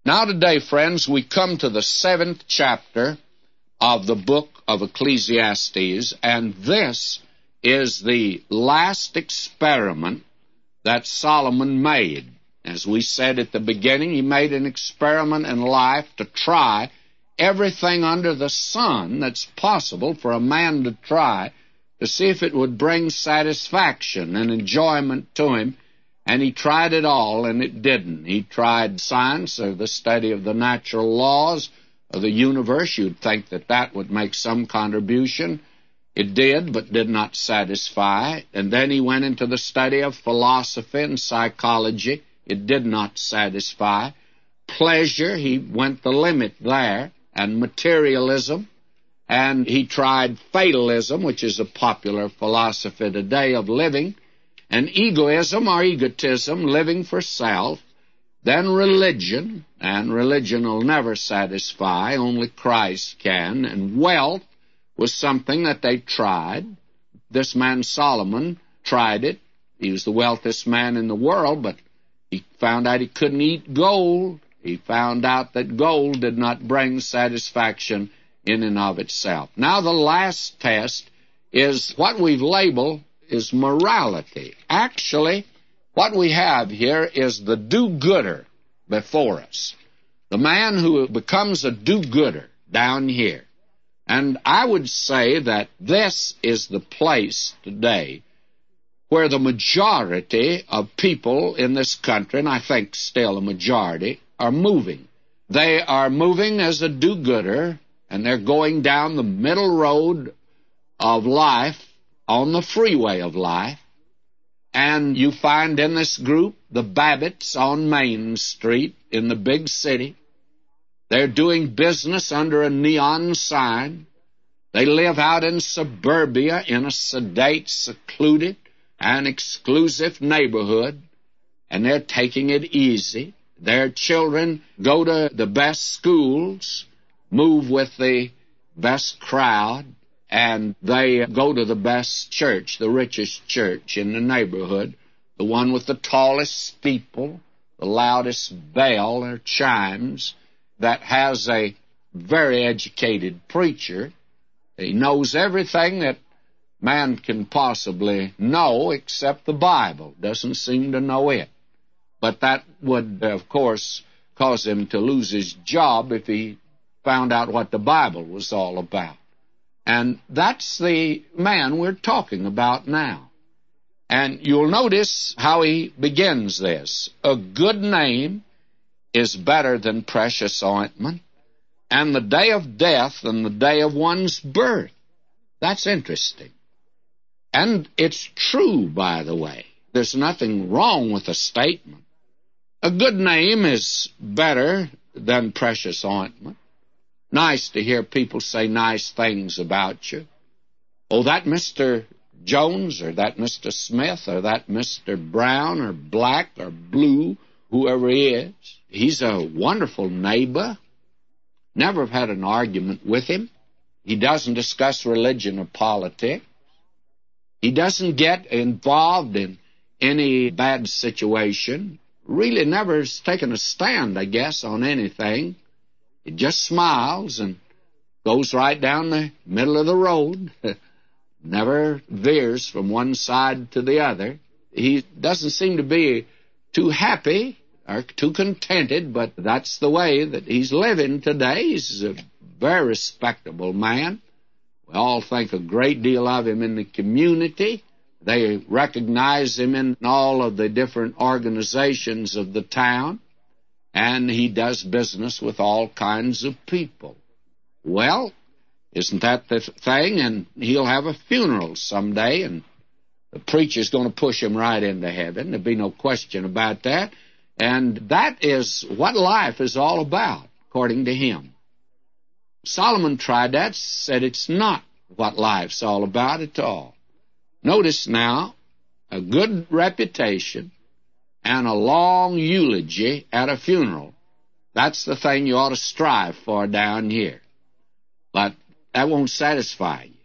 Now today, friends, we come to the 7th chapter of the book of Ecclesiastes, and this is the last experiment that Solomon made. As we said at the beginning, he made an experiment in life to try everything under the sun that's possible for a man to try to see if it would bring satisfaction and enjoyment to him. And he tried it all, and it didn't. He tried science, or the study of the natural laws of the universe. You'd think that that would make some contribution. It did, but did not satisfy. And then he went into the study of philosophy and psychology. It did not satisfy. Pleasure, he went the limit there, and materialism. And he tried fatalism, which is a popular philosophy today of living, and egoism or egotism, living for self, then religion, and religion will never satisfy, only Christ can, and wealth was something that they tried. This man Solomon tried it. He was the wealthiest man in the world, but he found out he couldn't eat gold. He found out that gold did not bring satisfaction in and of itself. Now the last test is what we've labeled is morality. Actually, what we have here is the do-gooder before us. The man who becomes a do-gooder down here. And I would say that this is the place today where the majority of people in this country, and I think still a majority, are moving. They are moving as a do-gooder, and they're going down the middle road of life, on the freeway of life. And you find in this group the Babbitts on Main Street in the big city. They're doing business under a neon sign. They live out in suburbia in a sedate, secluded, and exclusive neighborhood, and they're taking it easy. Their children go to the best schools, move with the best crowd, and they go to the best church, the richest church in the neighborhood, the one with the tallest steeple, the loudest bell or chimes, that has a very educated preacher. He knows everything that man can possibly know except the Bible. Doesn't seem to know it. But that would, of course, cause him to lose his job if he found out what the Bible was all about. And that's the man we're talking about now. And you'll notice how he begins this. A good name is better than precious ointment, and the day of death than the day of one's birth. That's interesting. And it's true, by the way. There's nothing wrong with the statement. A good name is better than precious ointment. Nice to hear people say nice things about you. Oh, that Mr. Jones, or that Mr. Smith, or that Mr. Brown, or black, or blue, whoever he is, he's a wonderful neighbor. Never have had an argument with him. He doesn't discuss religion or politics. He doesn't get involved in any bad situation. Really never has taken a stand, I guess, on anything. He just smiles and goes right down the middle of the road, never veers from one side to the other. He doesn't seem to be too happy or too contented, but that's the way that he's living today. He's a very respectable man. We all think a great deal of him in the community. They recognize him in all of the different organizations of the town. And he does business with all kinds of people. Well, isn't that the thing? And he'll have a funeral someday, and the preacher's going to push him right into heaven. There'll be no question about that. And that is what life is all about, according to him. Solomon tried that, said it's not what life's all about at all. Notice now, a good reputation and a long eulogy at a funeral. That's the thing you ought to strive for down here. But that won't satisfy you.